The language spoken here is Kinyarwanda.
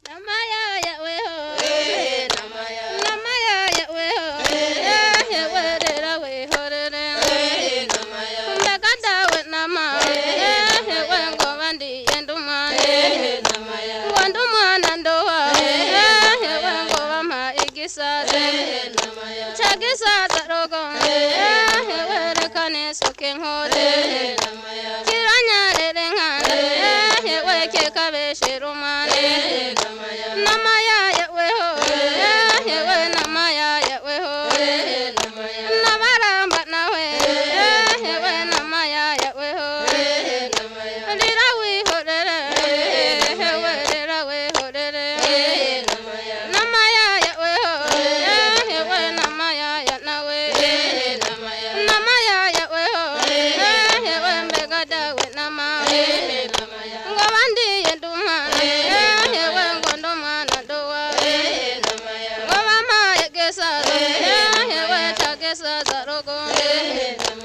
Namaya ya we ho, namaya ya we ho, ya we re ra we ho re re. Mbekada we nama, ya we ngo bandi enduma, wanduma nandoa, ya we ngo bama igisa, chagisa tarogo, ya we re kane soken ho re. Kiranya re renga, ya we ke kabe shirumane. Namaya ya we ho, ya we namaya ya we ho. Nabaramba na we, ya we namaya ya we ho. Lira we ho re re, ya we lira we ho re re. Namaya ya we ho, ya we namaya ya na we. Namaya ya we ho, ya we mbegada we nama we. Ngobandi yenduma, ya we ngondoma na doa. Ngobama ya gesa, ya we chagesa zarogo.